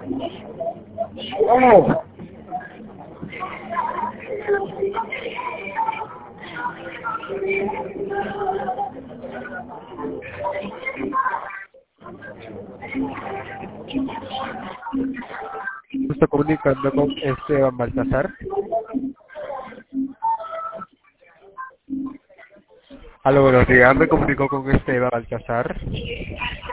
Oh. Estoy comunicando con Esteban Baltasar. Aló, buenos días, me comunico con Esteban Baltasar.